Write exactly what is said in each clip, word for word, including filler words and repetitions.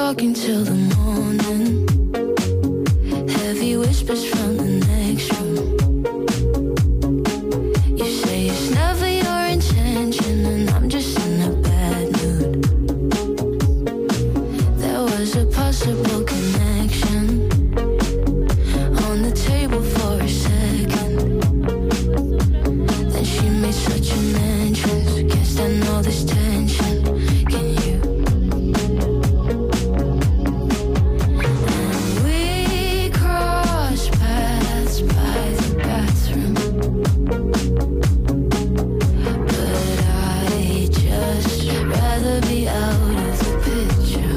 talking till the morning. Heavy whispers from the next room. You say it's never your intention, and I'm just in a bad mood. There was a possible connection on the table for a second. Then she made such an entrance. Can't stand all this tension. Can you? And we crossed paths by the bathroom, but I'd just rather be out of the picture.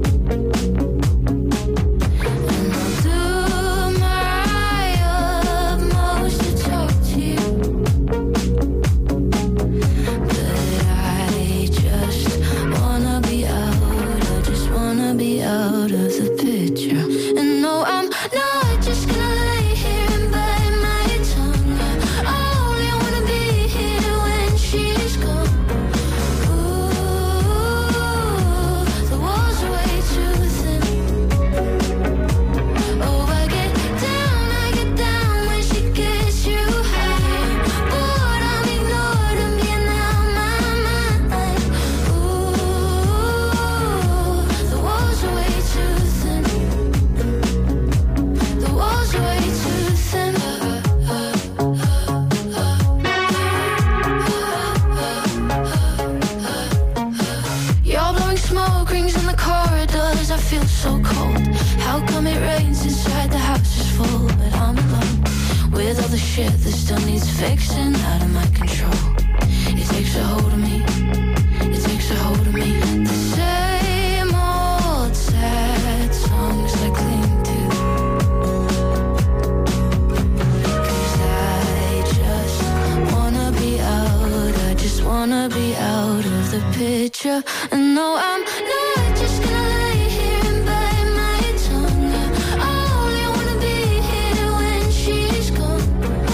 And I'll do my utmost to talk to you, but I just wanna be out, I just wanna be out of the picture. And no, I'm not just gonna lay here and bite my tongue. I only wanna be here when she's gone. Ooh, the walls are way too thin. Oh, I get down, I get down when she gets you high. Bored, I'm ignored and being out my mind. Ooh, the walls are way too thin. The walls are way too thin. You're blowing smoke rings in the corridors. I feel so cold. How come it rains inside the house is full, but I'm alone with all the shit that still needs fixing, out of my control. It takes a hold of me. It takes a hold of me. The same old sad songs I cling to. 'Cause I just wanna be out. I just wanna be out of the picture. And no, I'm not just gonna lay here and bite my tongue. I only wanna be here when she's gone.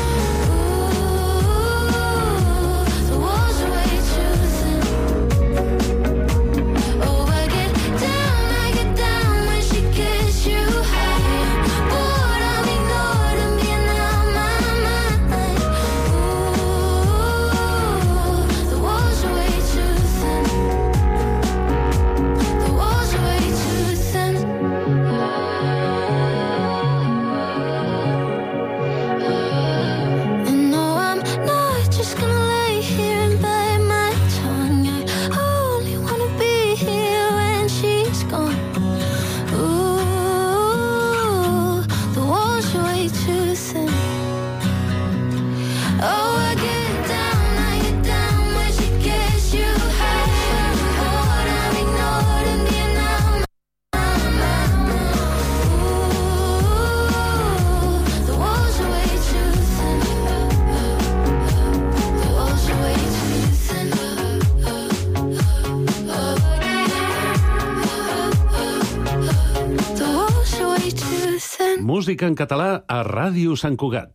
Ooh, the walls are way too thin. Oh, I get down, I get down when she gets you high. Bored, I'm ignored and being out my mind. Ooh, the walls are way too thin. The walls are way too thin. And no, I'm not just gonna lay here and bite my tongue. I only wanna be here when she's gone. Ooh, the walls are way too thin. Oh, I get down, I get down when she gets you high. Bored, I'm ignored and being out my mind. Ooh, the walls are way too thin. The walls are way too thin. The walls are way too thin. Música en català a Ràdio Sant Cugat.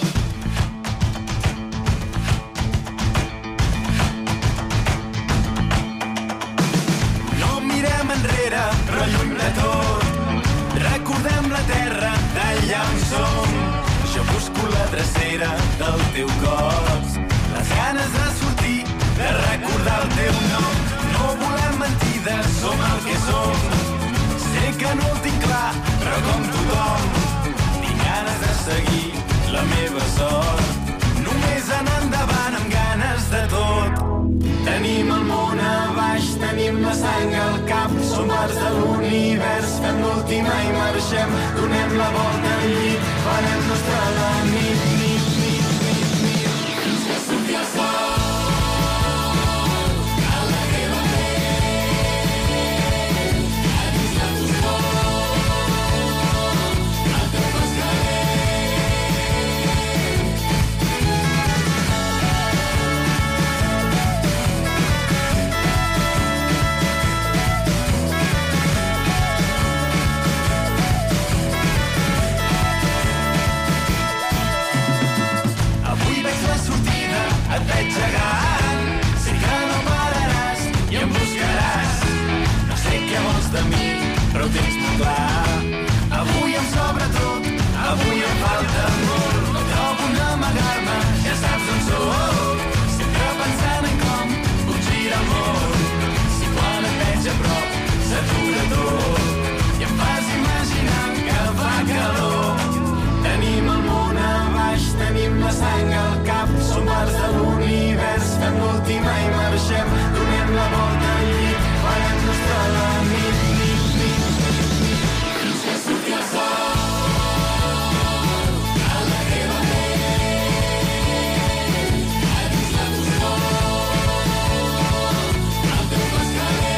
No mirem enrere, però lluny de tot. Recordem la terra d'allà on som. Jo busco la drecera del teu cos. Les ganes de sortir, de recordar el teu nom. No volem mentides, som el que som. Sé que no el tinc clar, però com tothom tinc ganes de seguir la meva sort. Només anar endavant amb ganes de tot. Tenim el món a baix, tenim la sang al cap. Som parts de l'univers, fem l'última i marxem. Donem la volta al llit, farem nostra la nit, nit, nit, nit, nit. Fins que surti el sol. clar. Avui em sobra tot, avui em falta molt. No trobo on amagar-me, ja saps on sóc. Sempre pensant en com puc girar el món. Si quan et veig a prop s'atura tot i em fas imaginar que fa calor. Tenim el món a baix, tenim la sang al cap. Som parts de l'univers, fem l'última i marxem. Donem la volta al llit, farem nostra la nit, nit, nit, nit, nit. Fins que surti el sol a la teva pell, a dins la foscor, al teu pescader.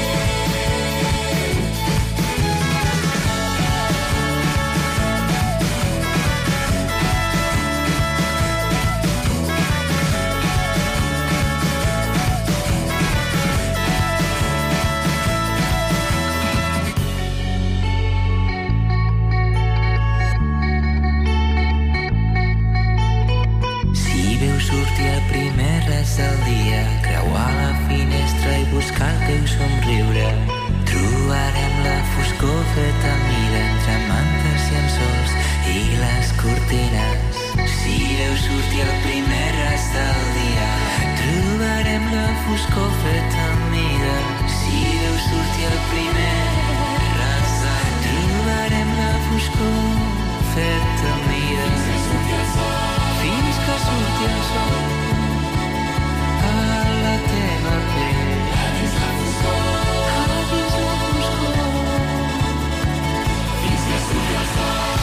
Sortir el primer res del dia, creuar la finestra i buscar el teu somriure. Trobarem la foscor feta a mida entre mantes, llençols i les cortines. Si veus sortir el primer res del dia, trobarem la foscor feta a mida. Si veus sortir el primer res del dia, trobarem la foscor feta a mida. Fins que surti el sol a la teva pell, a dins la foscor, a dins la foscor. Fins que surti el sol,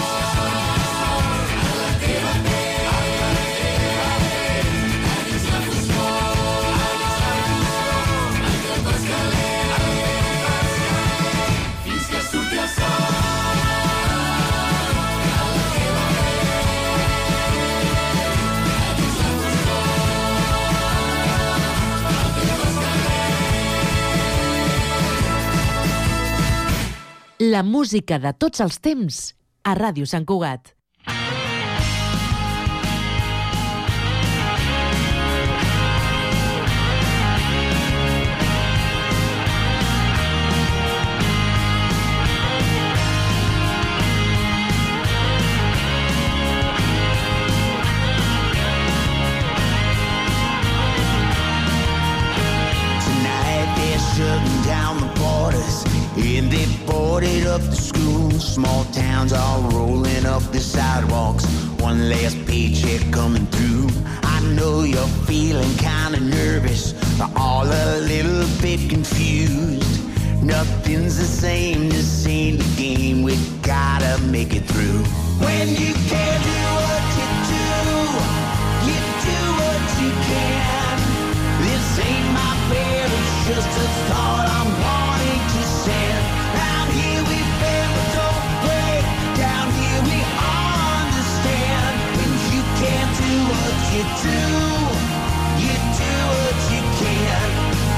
a la teva pell, a la teva pell, a dins la foscor, a dins la foscor, al teu pescader, al teu pescader. Fins que surti el sol. La música de tots els temps a Ràdio Sant Cugat. Tonight they're shutting down the borders and they boarded up the schools. Small towns all rolling up the sidewalks. One last paycheck coming through. I know you're feeling kinda nervous, all a little bit confused. Nothing's the same, this ain't the game. We gotta make it through. When you can't do what you do, you do what you can. This ain't my prayer, it's just a thought I'm wanting to send. Down here we bend but don't break. Down here we understand. When you can't do what you do, you do what you can.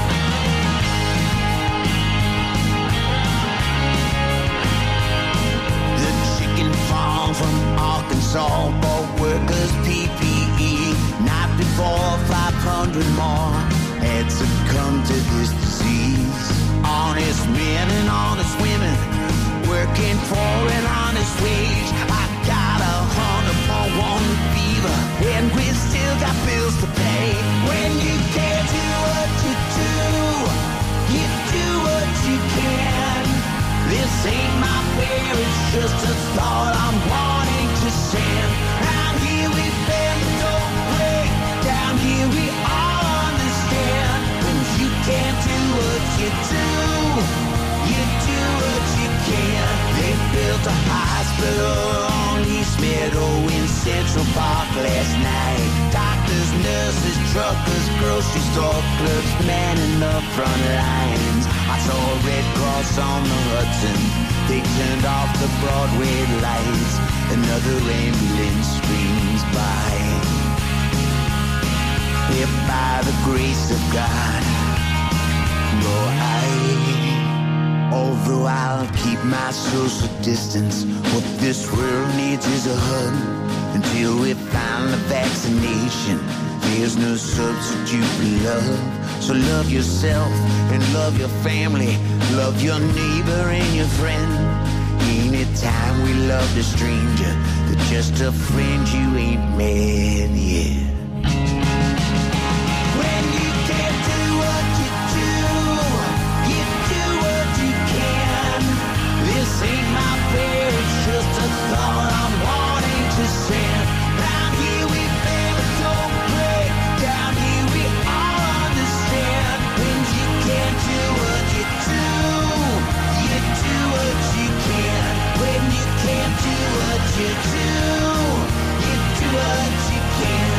The chicken farm from Arkansas bought workers P P E. Night before five hundred more had succumbed to this disease. Honest men and honest women working for an honest wage. I got a hundred for one fever and we still got bills to pay. When you can't do what you do, you do what you can. This ain't my prayer, it's just a thought I'm wanting to send. Down here we bend but don't break. Down here we all understand. When you can't do what you do, you do what you can. They built a hospital on East Meadow in Central Park last night. Doctors, nurses, truckers, grocery store clerks, manning the front lines. I saw a Red Cross on the Hudson. They turned off the Broadway lights. Another ambulance screams by. If by the grace of God, no, I, although I'll keep my social distance, what this world needs is a hug until we find the vaccination There's no substitute for love. So love yourself and love your family. Love your neighbor and your friend. Anytime we love a stranger, they're just a friend you ain't met yet. When you can't do what you do, you do what you can. This ain't my prayer, it's just a thought I'm wanting to send. Round here we fail, don't pray. Down here we all understand. When you can't do what you do, you do what you can. When you can't do what you do, you do what you can.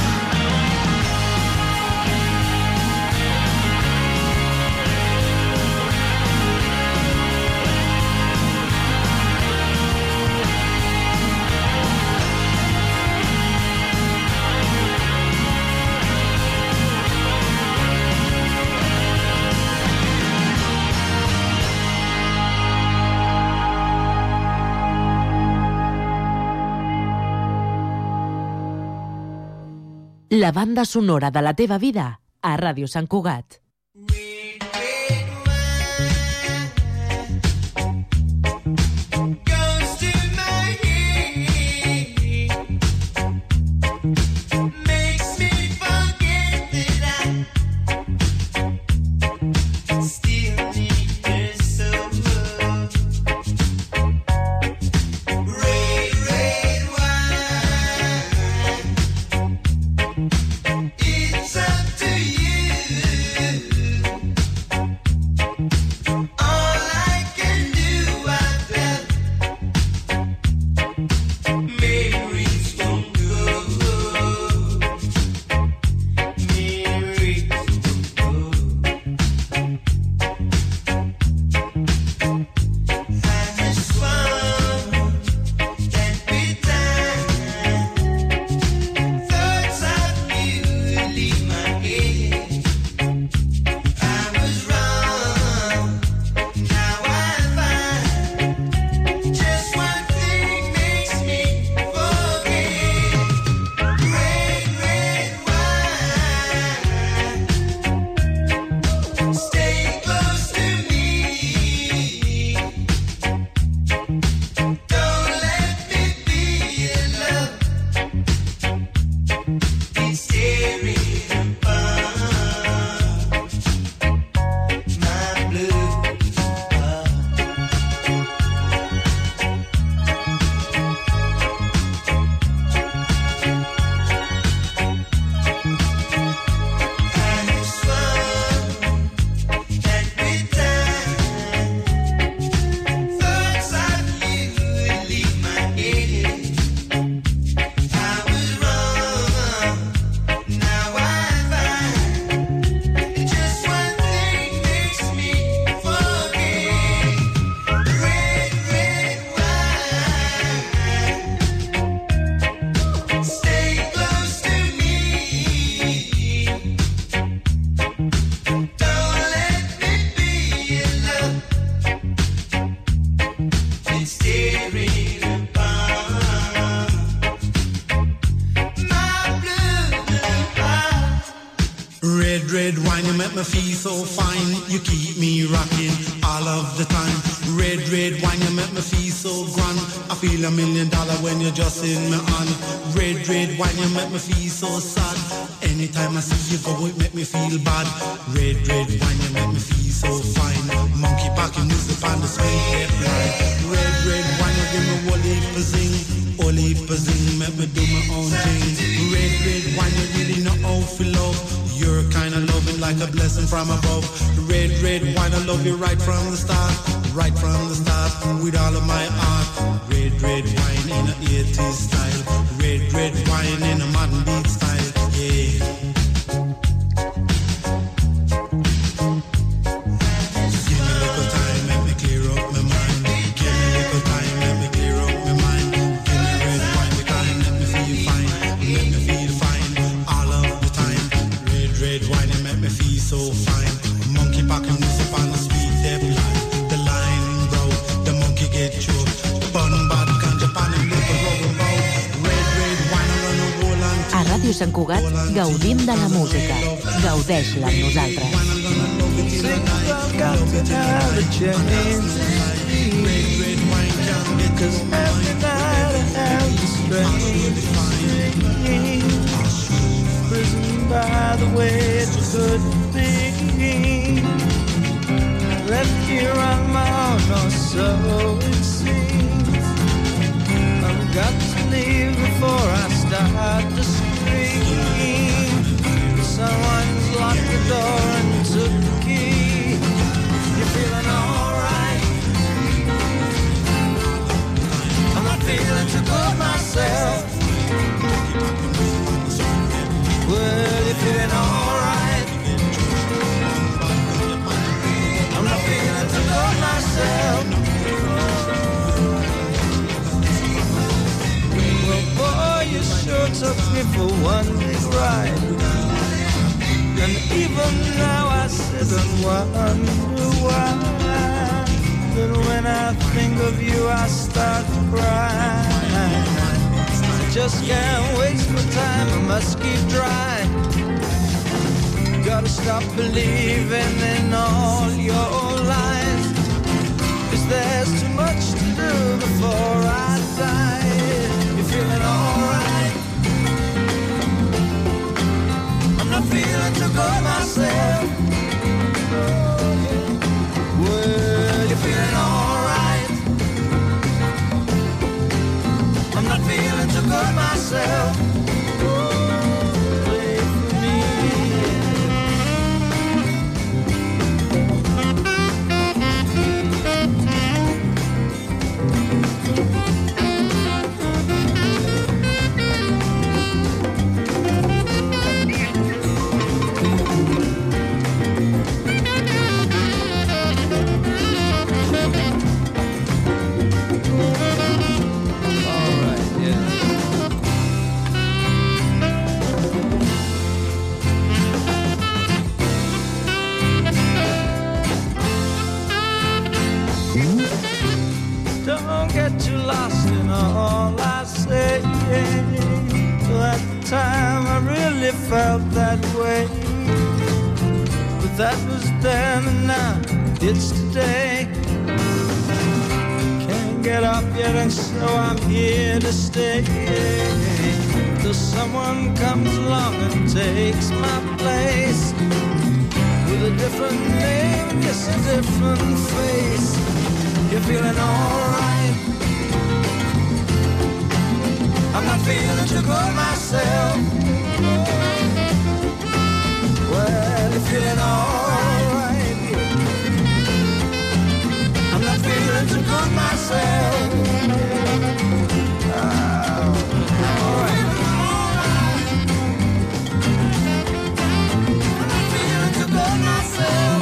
La banda sonora de la teva vida a Ràdio Sant Cugat. It's up to you. Red wine, you make me feel so fine. You keep me rocking all of the time. Red, red wine, you make me feel so grand. I feel a million dollar when you're just in my hand. Red, red wine, you make me feel so sad. Anytime I see you go, it make me feel bad. Red, red wine, you make me feel so fine. Monkey packing music on the sweet red line. Red, red wine, you give me whole heap of zing. Whole heap of zing, make me do my own thing. Red, red wine, you really know how to love. You're kind of loving like a blessing from above. Red, red wine, I love you right from the start. Right from the start, with all of my heart. Red, red wine in a eighties style. Red, red wine in a modern beat style. Yeah. Give me a little time, let me clear up my mind. Give me a little time, let me clear up my mind. Give me red wine with time, let me feel fine. Let me feel fine all of the time. Red, red wine, it make me feel so fine. Monkey packing music on the sweet step line. The line broke, the monkey get choked. Bun bad ganja pan and little rubber bow. Red, red wine, I run a roll on. A Ràdio Sant Sant Cugat gaudim de la música. Gaudeix-la amb nosaltres. By the way it could be, left here on my own, or so it seems. I've got to leave before I start to scream. Someone's locked the door and took the key. You're feeling alright? I'm not feeling too good myself. Well, you're feeling alright. I'm not feeling too good myself. Well, boy, you sure took me for one big ride. And even now I sit and wonder why. But when I think of you, I start to cry. Just can't waste my time, I must keep trying. Gotta stop believing in all your lies, 'cause there's too much to do before I die. You're feeling alright? I'm not feeling too good myself. Well, you're feeling alright? I'm not feeling too good myself. Play for me. Don't get too lost in all I say. At the time I really felt that way, but that was then and now it's today. Can't get up yet and so I'm here to stay till someone comes along and takes my place, with a different name, yes, a different face. You're feeling alright? I'm not feeling too good myself. Well, you're feeling alright? I'm not feeling too good myself. Oh, alright. I'm not feeling too good myself.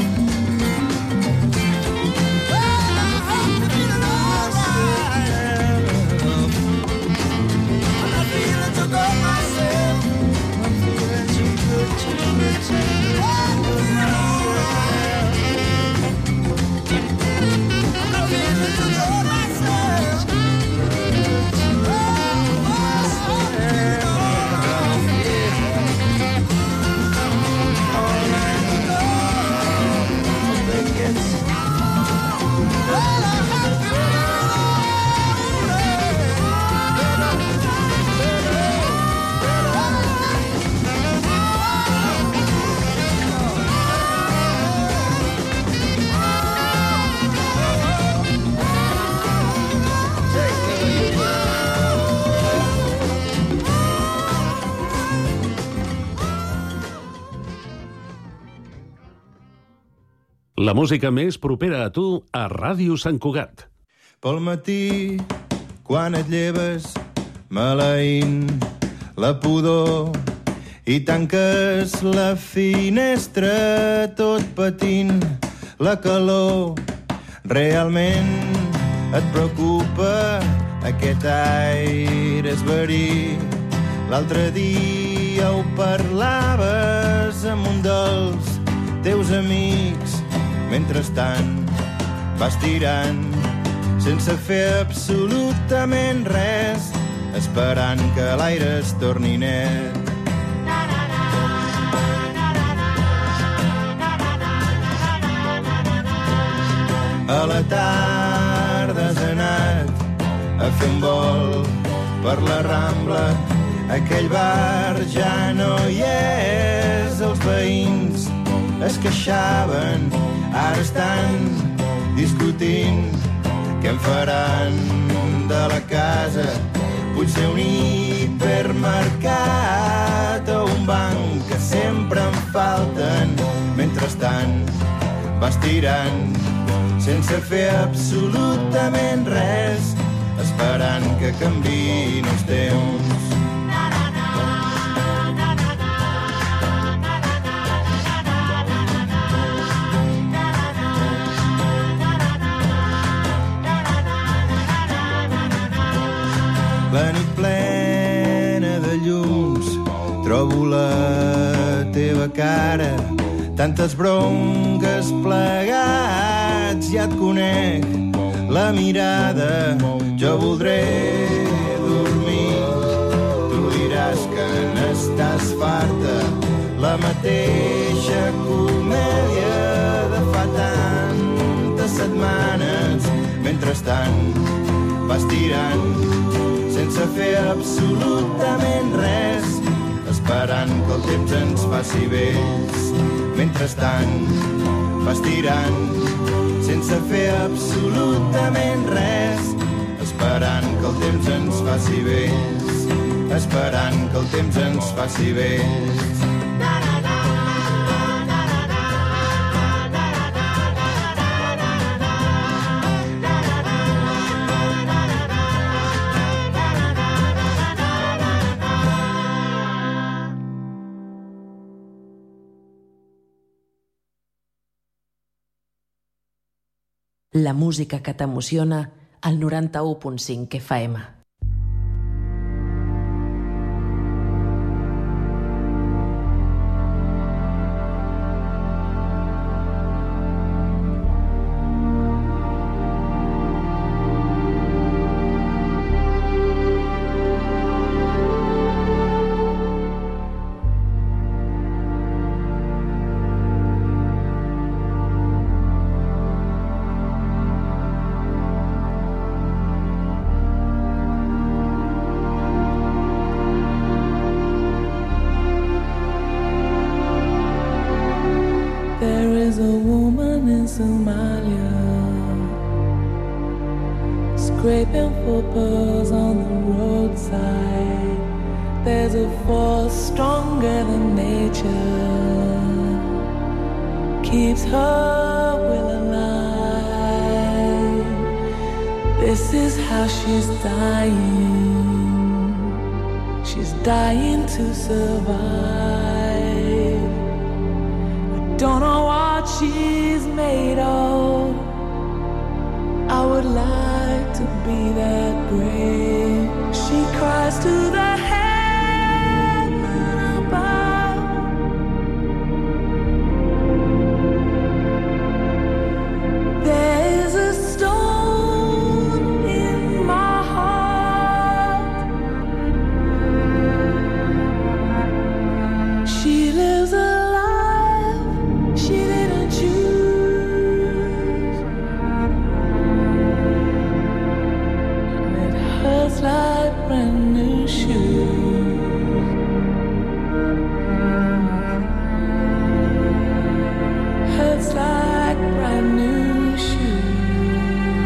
La música més propera a tu a Ràdio Sant Cugat. Pel matí, quan et lleves, maleint la pudor i tanques la finestra tot patint la calor. Realment et preocupa aquest aire esverí. L'altre dia ho parlaves amb un dels teus amics. Mentrestant vas tirant sense fer absolutament res, esperant que l'aire es torni net. a la tarda has anat a fer un vol per la Rambla. Aquell bar ja no hi és, els veïns es queixaven, ara estan discutint què en faran de la casa. Potser un hipermercat o un banc que sempre en falten. Mentrestant vas tirant sense fer absolutament res, esperant que canviïn els temps. La nit plena de llums, trobo la teva cara, tantes bronques plegats, ja et conec la mirada. Jo voldré dormir, tu diràs que n'estàs farta, la mateixa comèdia de fa tantes setmanes. Mentrestant vas tirant sense fer absolutament res, esperant que el temps ens faci vells. Mentrestant vas tirant sense fer absolutament res, esperant que el temps ens faci vells, esperant que el temps ens faci vells. La música que t'emociona al noranta-u punt cinc F M. Scraping for pearls on the roadside. There's a force stronger than nature, keeps her will alive. This is how she's dying. She's dying to survive. I don't know what she's made of. I would like to be that brave. She cries to the heaven above. There's a stone in my heart. She lives a life she didn't choose. Like brand new shoes. Hurts like brand new shoes.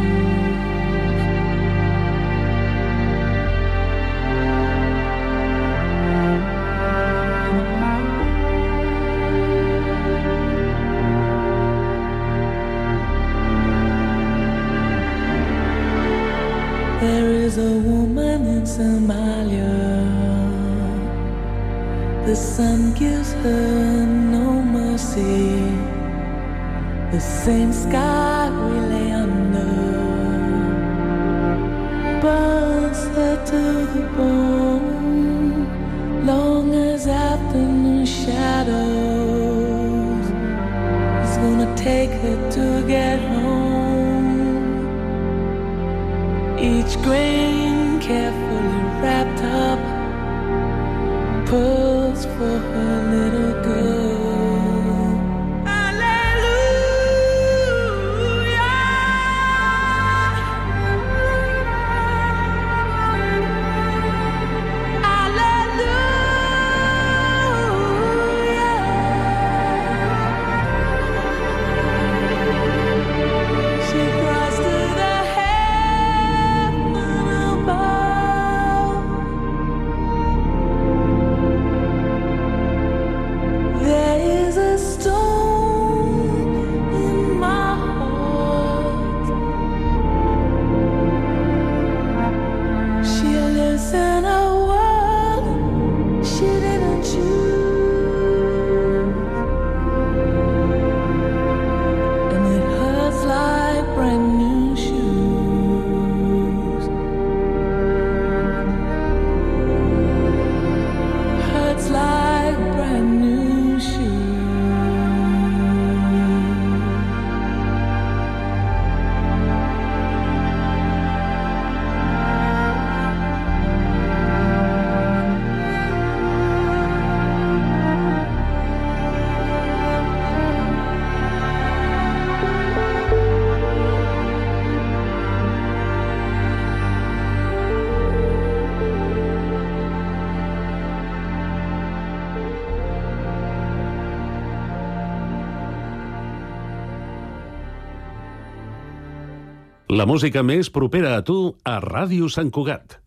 There is a woman in Somalia. The sun gives her no mercy. The same sky we lay under burns her to the bone. Long as afternoon shadows is gonna take her to get home. Each grain carefully wrapped up, pearls for her little girl. Hallelujah. La música més propera a tu a Ràdio Sant Cugat.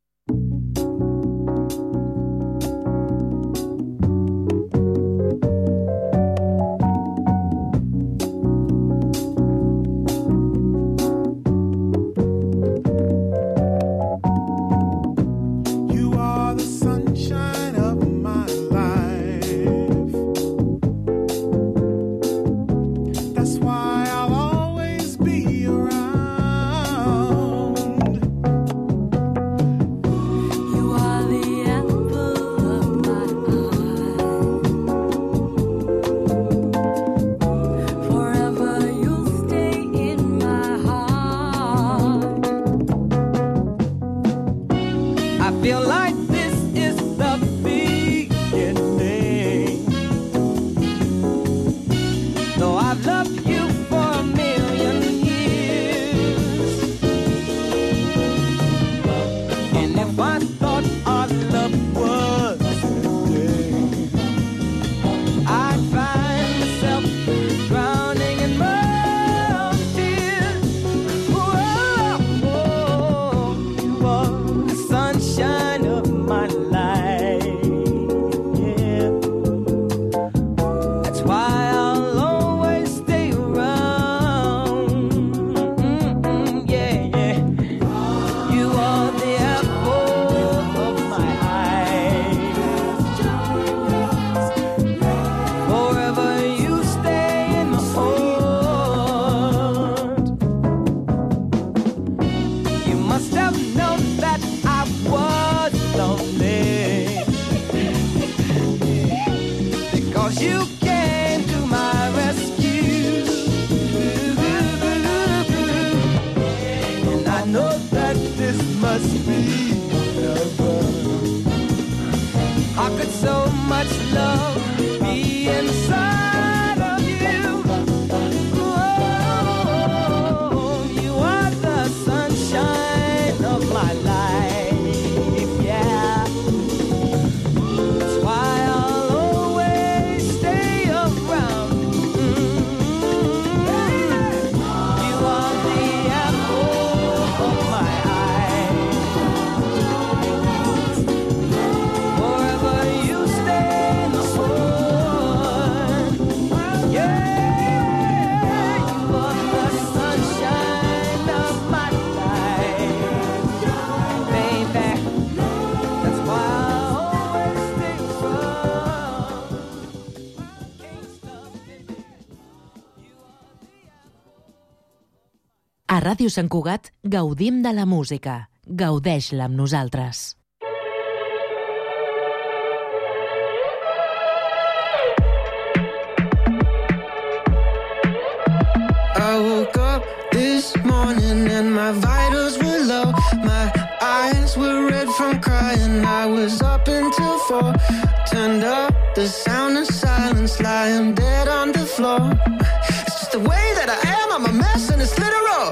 A Ràdio Sant Cugat gaudim de la música. Gaudeix-la amb nosaltres. I woke up this morning and my vitals were low. My eyes were red from crying. I was up until four. Turned up the sound of silence, lying dead on the floor. It's just the way that I am. I'm a mess and it's literal.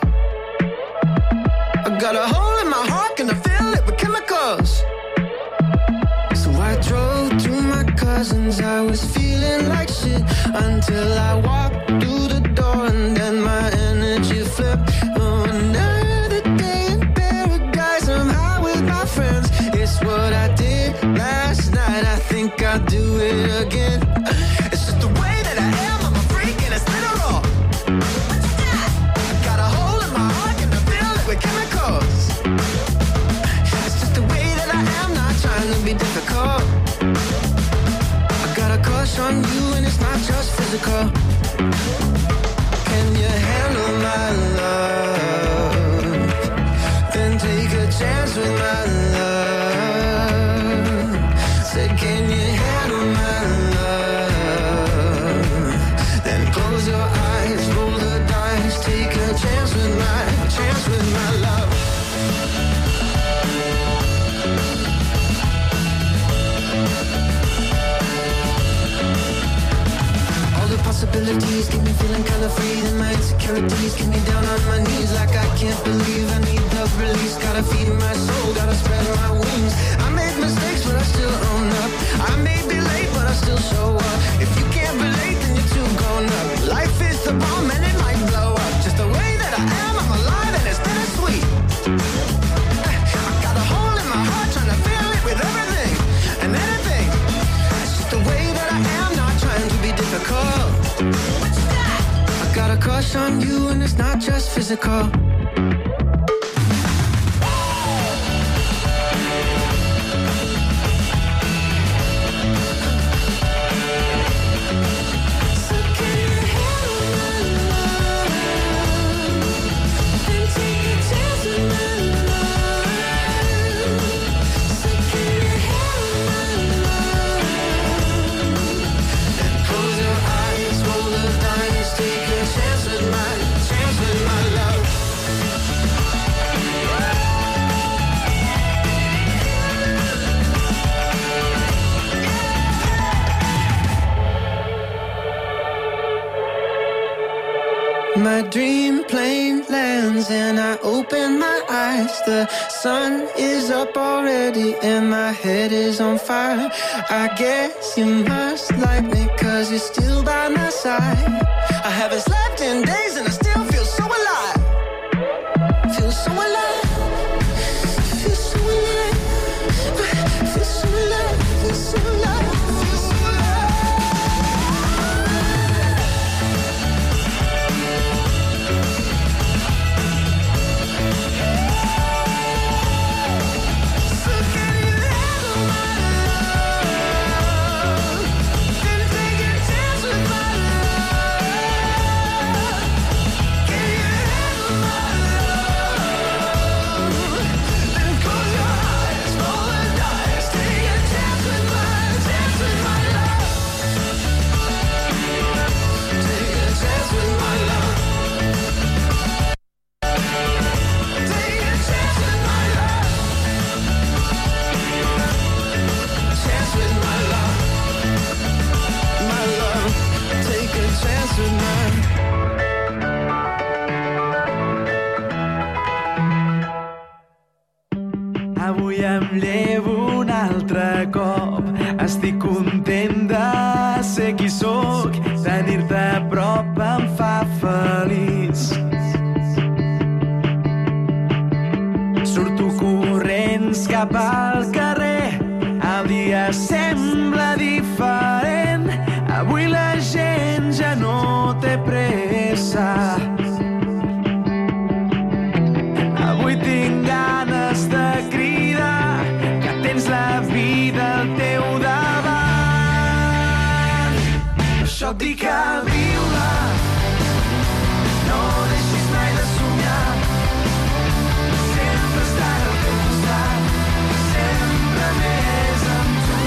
I got a hole in my heart and I fill it with chemicals. So I drove to my cousin's. I was feeling like shit until I walked through the door and then my energy flipped. Oh, another day in paradise. I'm high with my friends. It's what I did last night. I think I'll do it again. It's just the way that I am. I'm a freak and it's literal. I got a hole in my heart and I fill it with chemicals. It's just the way that I am. Not trying to be difficult. I got a crush on you and it's not just physical. Can you handle my love? Then take a chance with my love. Say, can you handle my love? Then close your eyes, roll the dice, take a chance with my, chance with my love. Possibilities keep me feeling kind of free. Then my insecurities keep me down on my knees like I can't believe I need the release. Gotta feed my soul, gotta spread my wings. I made mistakes but I still own up. I may be late but I still show up. If you can't relate then you're too grown up. Life is the bomb and it might blow up. Just the way that I am, I'm alive and it's crush on you and it's not just physical. My dream plane lands and I open my eyes. The sun is up already and my head is on fire. I guess you must like me cause you're still by my side. I haven't slept in days and I still feel so alive. Feel so alive. Feel so alive. Feel so alive. Feel so alive. Avui em llevo un altre cop. Estic content de ser qui sóc. Tenir-te a prop em fa feliç. Surto corrents cap al carrer. El dia sembla diferent. Avui la gent ja no té pressa. Avui tinc ganes de cridar que tens la vida al teu davant. Això et dic a viure, no deixis mai de somiar. Sempre estar al teu costat, sempre més amb tu.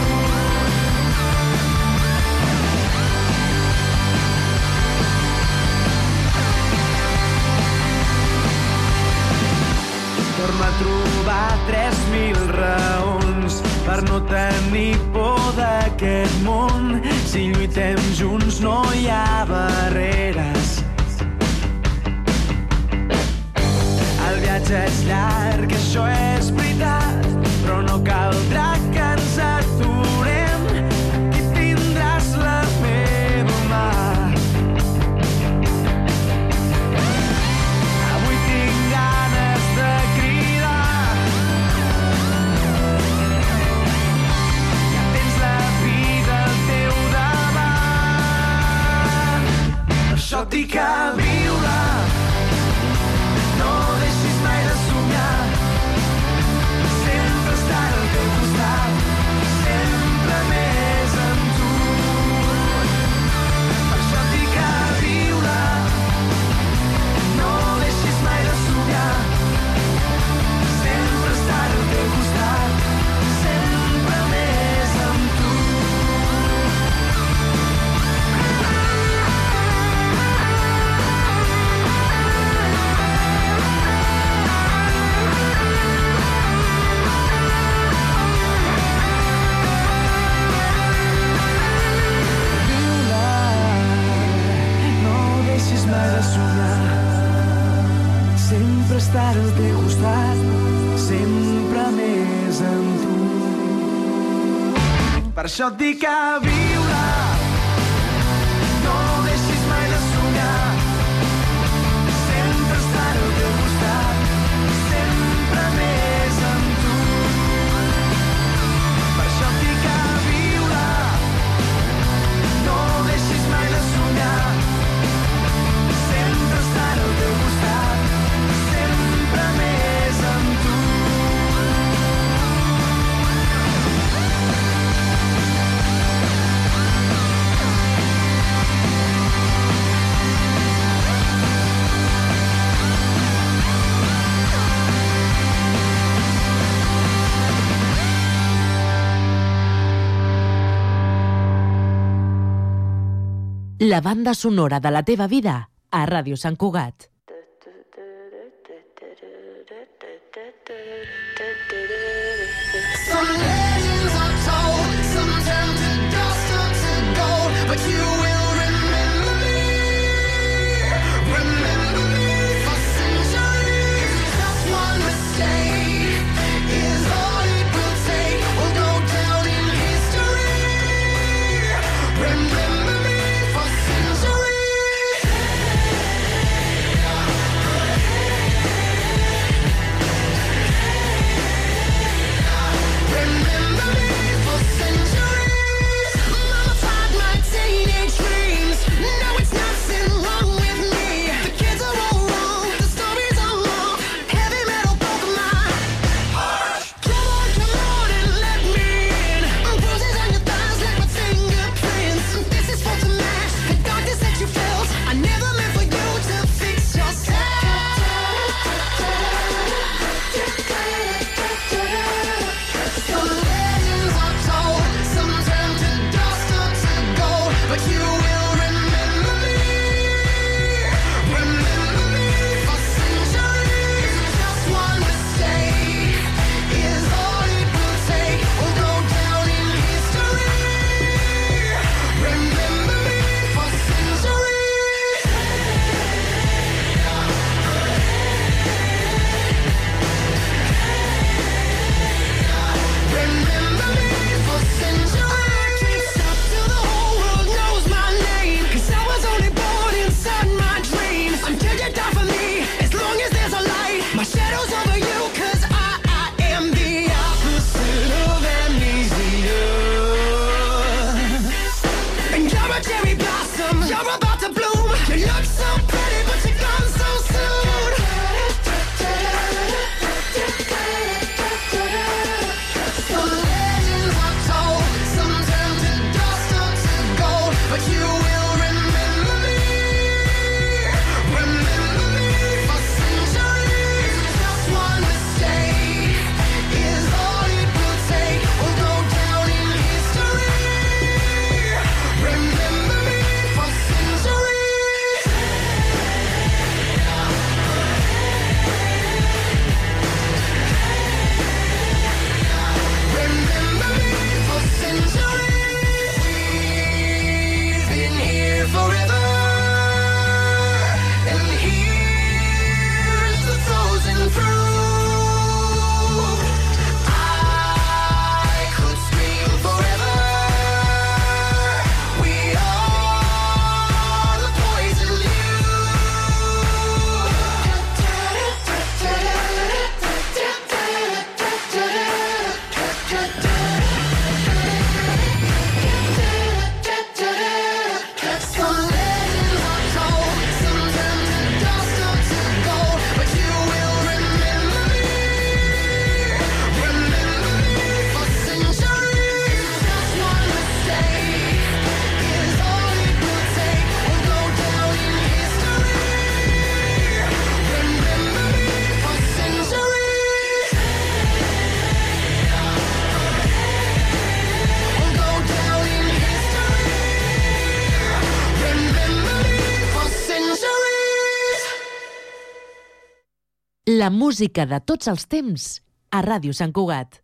Torno a trobar tres mil raons per no tenir por d'aquest món. Si lluitem junts no hi ha barreres. El viatge és llarg, això és veritat, però no caldrà que ens aturem. Aquí tindràs la meva mà. Avui tinc ganes de cridar que tens la vida al teu davant. Això et dic a viure, no deixis mai de somiar. Sempre estar al teu costat, sempre més amb tu. Per això et dic a viure, no deixis mai de somiar. Sempre estar al teu costat, sempre més amb tu. No deixis mai de somiar. Sempre estar al teu costat, sempre més amb tu. Per això et dic a viure, no deixis mai de somiar. Sempre estar al teu costat, sempre més amb tu. Per això et dic a viure, no deixis mai de somiar. La banda sonora de la teva vida a Ràdio Sant Cugat. Some legends are told, some turn to dust or to gold, but you will remember me, remember me for centuries. Just one mistake is all it will take. We'll go down in history. Remember me for centuries. Remember me for centuries. Mama tied my teenage dreams. No, it's nothing wrong with me. The kids are all wrong, the stories are wrong. Heavy metal broke my heart. Come on, come on and let me in. Bruises on your thighs like my fingerprints. This is for the match, the darkness that you felt. I never meant for you to fix yourself. Some legends are told, some turn to dust or to gold, but you will remember me, remember me for centuries. Just one mistake is all it will take. We'll go down in history. Remember me for centuries. Remember me for centuries. I can't stop till the whole world knows my name, 'cause I was only born inside my dreams. Until you die for me, as long as there's a light, my shadow's over you, 'cause I, I am the opposite of amnesia. And you're a cherry blossom, you're about to bloom. You look so pretty, but you're gone so soon. Some legends are told, some turn to dust or to gold, but you will remember me, remember me for centuries. Just one mistake is all it will take. We'll go down in history. Remember me for centuries. Remember me for centuries. We've been here forever, and here's the frozen proof. I could scream forever. We are the poison Some legends are told, some turn to dust or to gold, but you will remember me, remember me for centuries. Just one mistake is all it will take. We'll go down in history. Remember me for centuries. We'll go down in history. Remember me for centuries. La música de tots els temps a Ràdio Sant Cugat.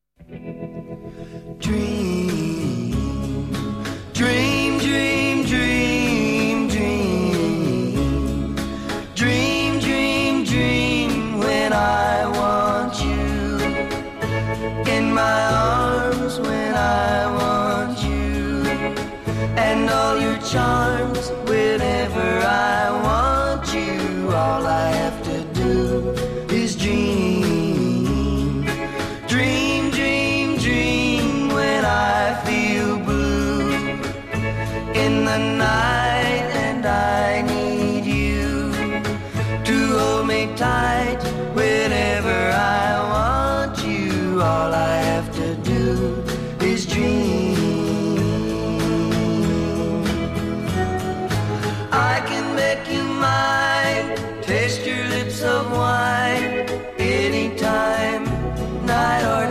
Dream, dream, dream, dream, dream. Dream, dream, dream when I want you in my arms, when I want you, and all your charms whenever I want you. All I have to do is dream. Dream, dream, dream when I feel blue in the night and I need you to hold me tight whenever I want you. All I have to do is dream. I can make you mine, taste your lips of wine, anytime, night or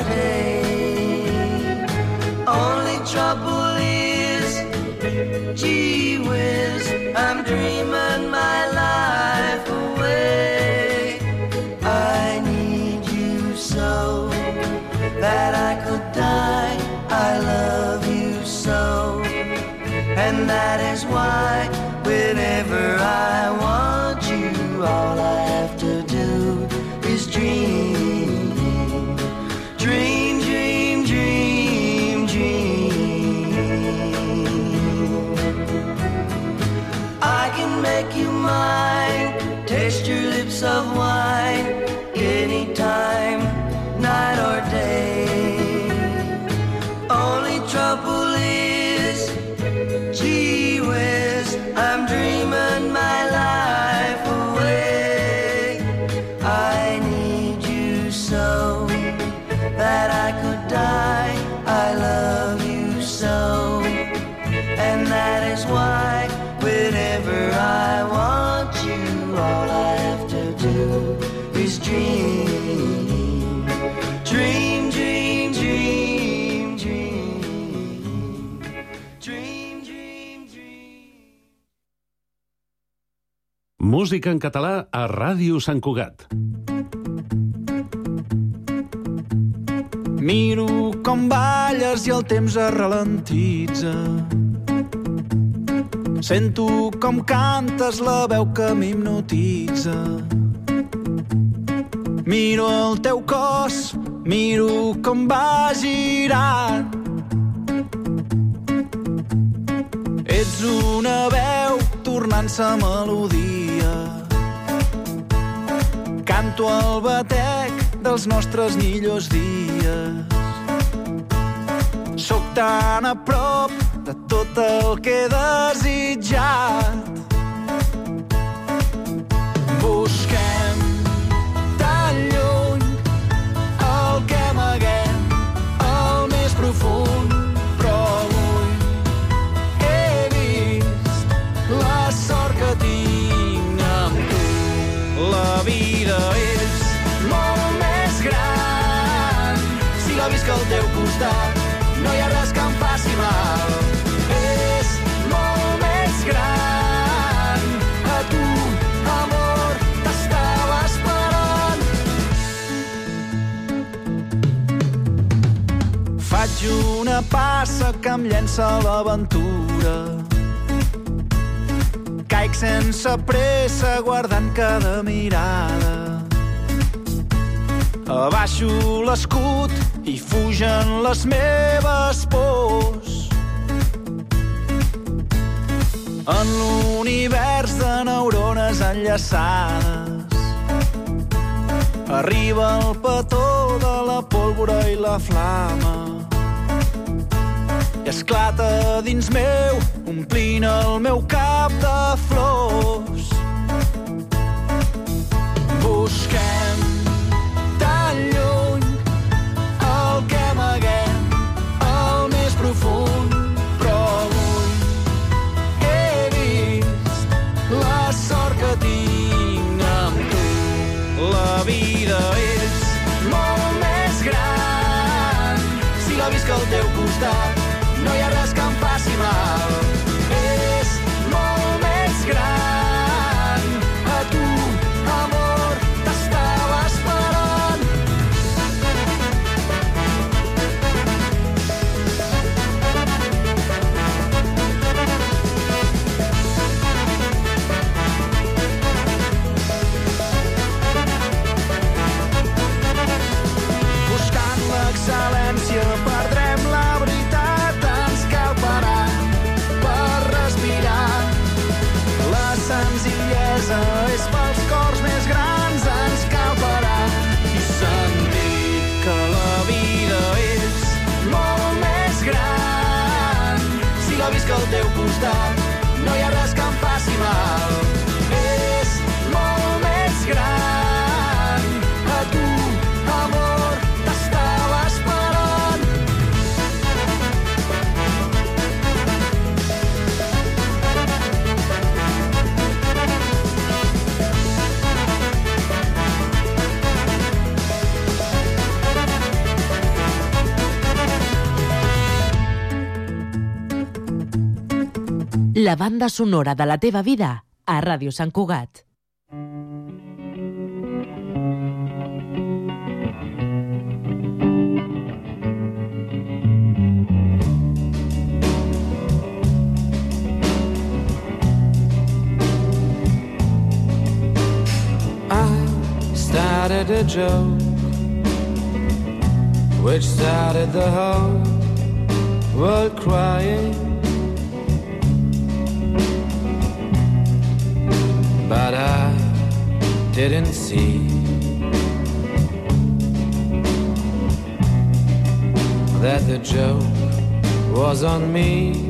day. Only trouble is, gee whiz, And that is why whenever I want you, all I have to do is dream. Dream, dream, dream, dream. I can make you mine, taste your lips of wine, anytime, night or day. Only trouble is, gee whiz, I'm dreaming my life away. I need you so that I could die. I love you so, and that is why whenever I want you, all I have to do is dream. Dream, dream, dream, dream. Dream, dream, dream. Música en català a Ràdio Sant Cugat. Miro com balles i el temps es ralentitza. Sento com cantes la veu que m'hipnotitza. Miro el teu cos, miro com va girant. Ets una veu tornant-se melodia. Canto el batec dels nostres millors dies. Sóc tan a prop de tot el que he desitjat. Busquem tan lluny el que amaguem, el més profund, però avui he vist la sort que tinc amb tu. La vida és molt més gran si la visc al teu costat. No hi ha res que em faci mal. És molt més gran. A tu, amor, t'estava esperant. Faig una passa que em llença a l'aventura. Caic sense pressa guardant cada mirada. Abaixo l'escut i fugen les meves pors. En l'univers de neurones enllaçades arriba el petó de la pólvora i la flama i esclata dins meu, omplint el meu cap de flors. Busquem tan lluny el que amaguem, el més profund, però avui he vist la sort que tinc amb tu. La vida és molt més gran si la visc al teu costat. No hi ha res que em faci mal. És molt més gran. A tu, amor, t'estava esperant. Buscant l'excel·lència perdrem la veritat. Ens cal parar per respirar. La senzillesa és pels cors més grans. Ens cal parar i sentir que la vida és molt més gran. Si la visc al teu costat, no hi ha res que em faci mal. És molt més gran. A tu, amor, t'estava esperant. La banda sonora de la teva vida a Ràdio Sant Cugat. started a joke, which started the whole world crying. But I didn't see that the joke was on me.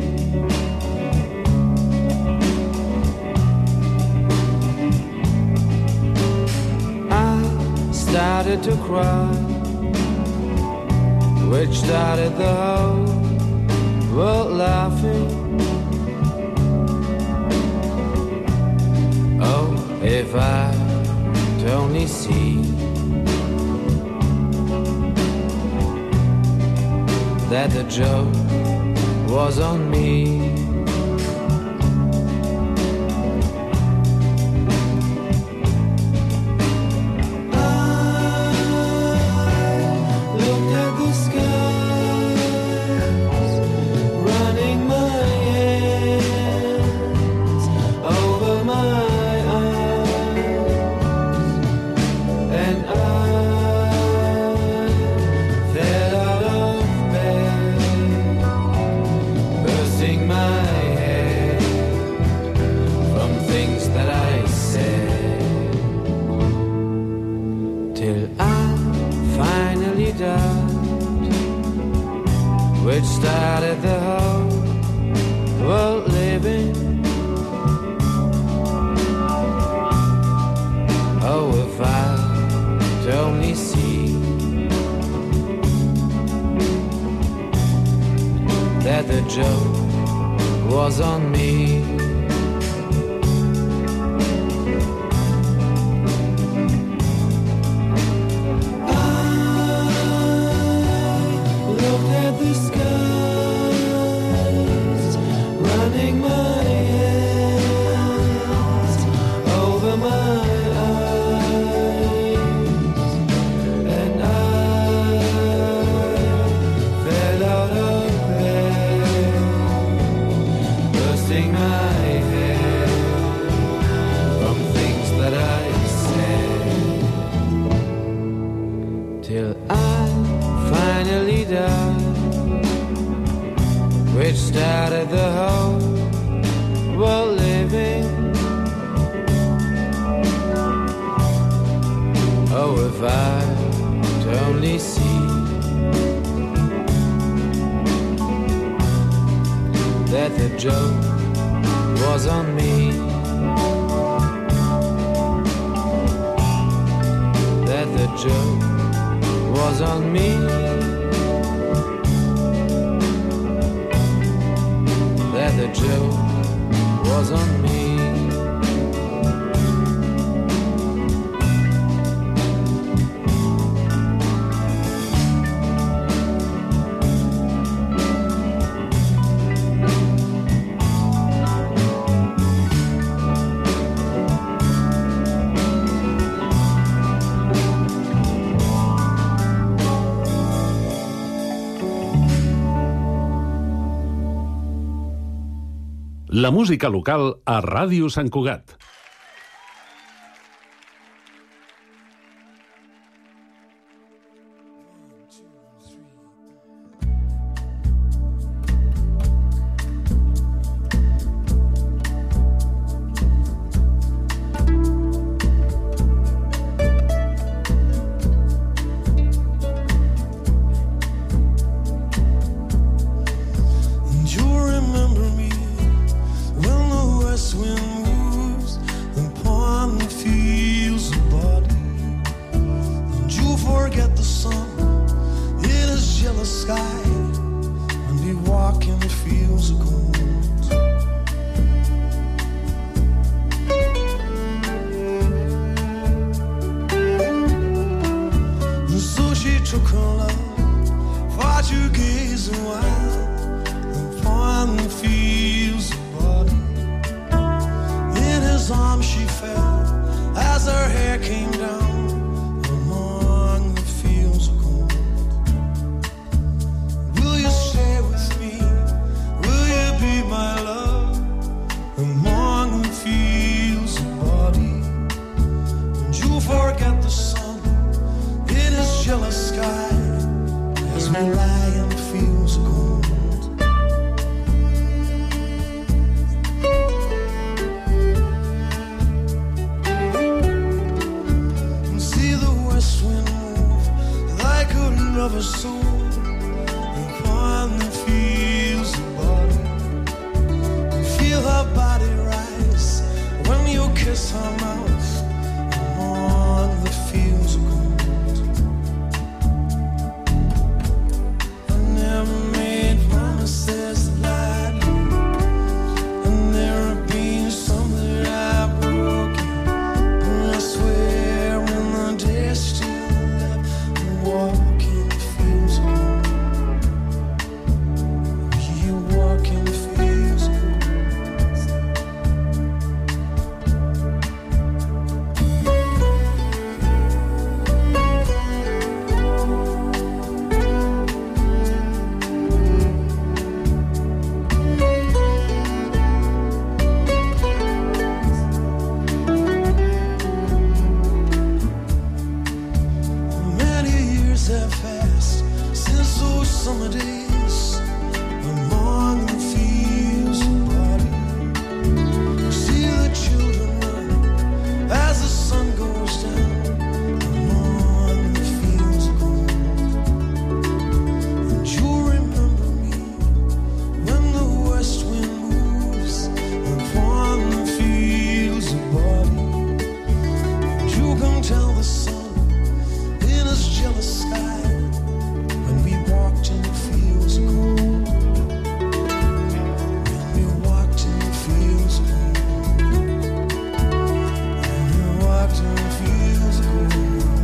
Started to cry, which started the whole world laughing. Oh, if I'd only see that the joke was on me. Which started the whole world living. Oh, if I'd only see that the joke was on me. Which started the whole world living. Oh, if I'd only see that the joke was on me, that the joke was on me, that the joke was on me. La música local a Ràdio Sant Cugat. And you'll remember me when the west wind moves her body rise when you kiss her mouth among the fields of gold. I never made promises lightly, and there have been some that I've broken. And I swear in the day still left, I walk in the fields of gold. You walk in the fields of gold. Many years have passed since those summer days among the fields of barley. See the children run as the sun goes down among the fields of gold. And you'll remember me when the west wind moves upon the fields of barley. And you can tell the sun in his jealous sky when we walked in the fields of gold. When we walked in the fields of gold. When we walked in the fields of gold.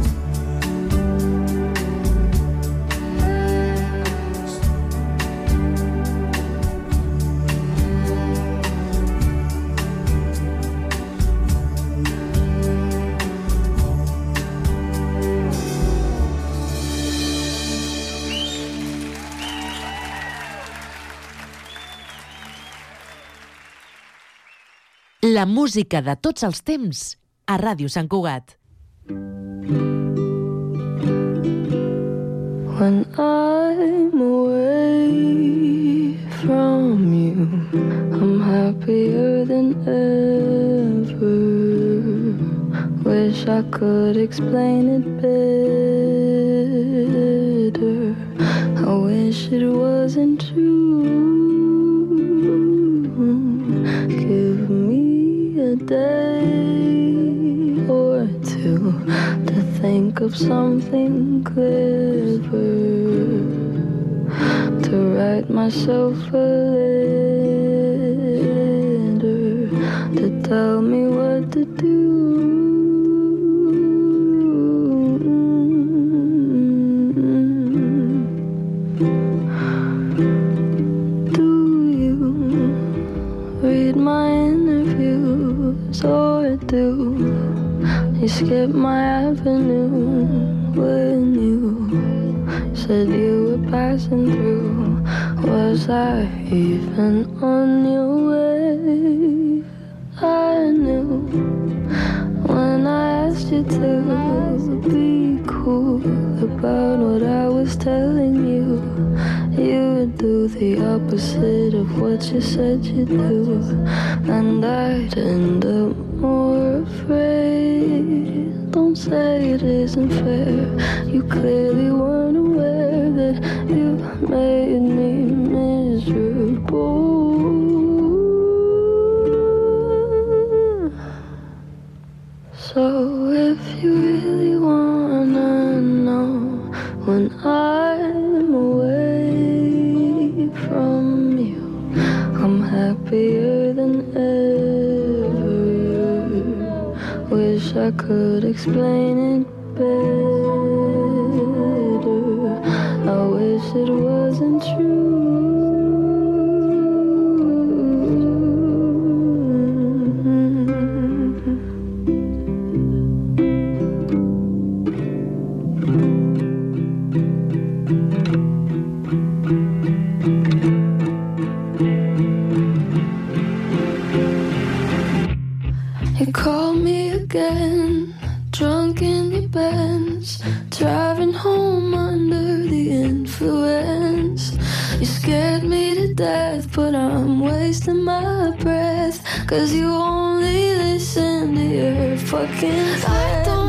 La música de tots els temps a Ràdio Sant Cugat. When I'm away from you, I'm happier than ever. Wish I could explain it better. I wish it wasn't true. Give me a day or two to think of something clever, to write myself a letter, to tell me what to do. Do you read my interviews, or do you skip my avenue when you said you were passing through? Was I even on your way? I knew when I asked you to be cool about what I was telling you, you would do the opposite of what you said you'd do, and I'd end up more afraid. Don't say it isn't fair. You clearly weren't aware that you made me miserable. So if you really wanna know when I'm away from you, I'm happier than ever. Wish I could explain it better. I wish it wasn't true. You called me again, drunk in your Benz, driving home under the influence. You scared me to death, but I'm wasting my breath, 'cause you only listen to your fucking friends. I don't